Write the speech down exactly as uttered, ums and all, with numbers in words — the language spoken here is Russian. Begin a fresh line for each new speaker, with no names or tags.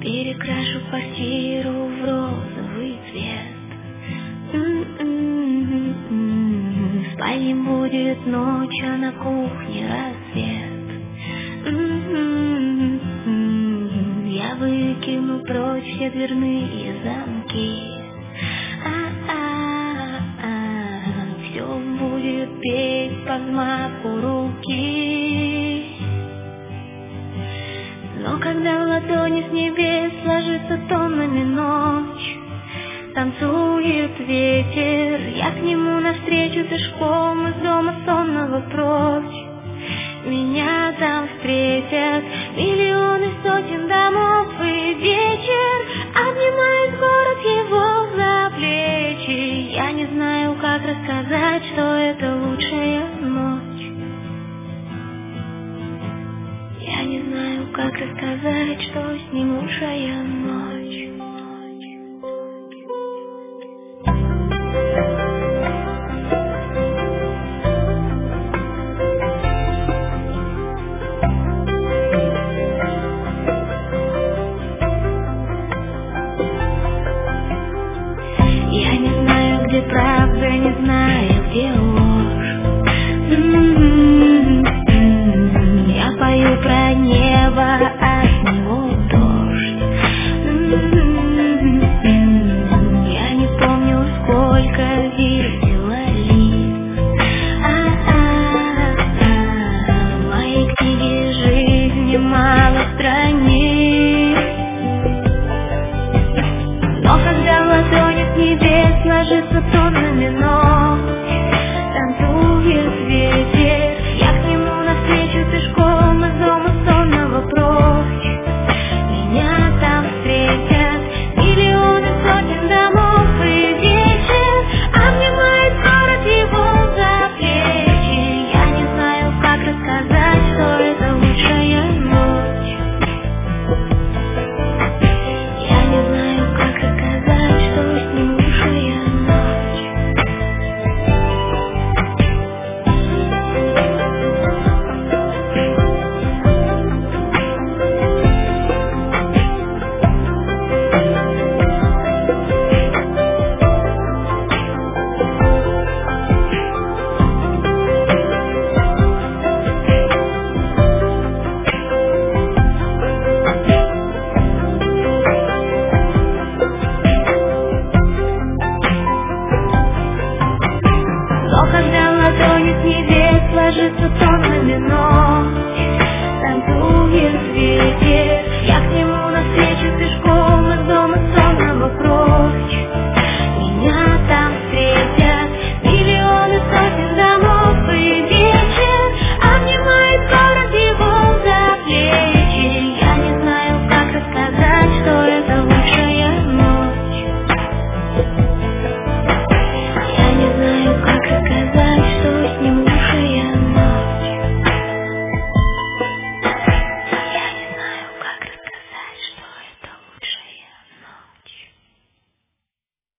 Перекрашу квартиру в розовый цвет. М-м-м-м. В спальне будет ночь, а на кухне рассвет. М-м-м-м. Я выкину прочь все дверные замки. А-а-а-а. Все будет петь по взмаху руки. Но когда в ладони с небес ложится тоннами ночь, танцует ветер, я к нему навстречу пешком из дома сонного прочь. Меня там встретят миллионы сотен домов, и вечер обнимает город его за плечи. Я не знаю, как рассказать, что это лучшая ночь. Я не знаю, как рассказать, что с ним лучшая ночь. Я не знаю, где правда, не знаю, где ложь. М-м-м-м. Я пою про небо, а с него дождь. М-м-м-м. Я не помню, сколько видела лиц. А-а-а. В моей книге жизни мало страниц. Но когда в ладони с небес ложится тоннами ночь, танцует ветер, я к нему навстречу пешком из дома сонного прочь. Меня там встретят миллионы сотен домов, и вечер обнимает город его за плечи. Я не знаю, как рассказать, что это лучшая ночь. Я не знаю, как рассказать, что с ним лучшая ночь. Но когда в ладони с небес ложится тоннами ночь, танцует ветер,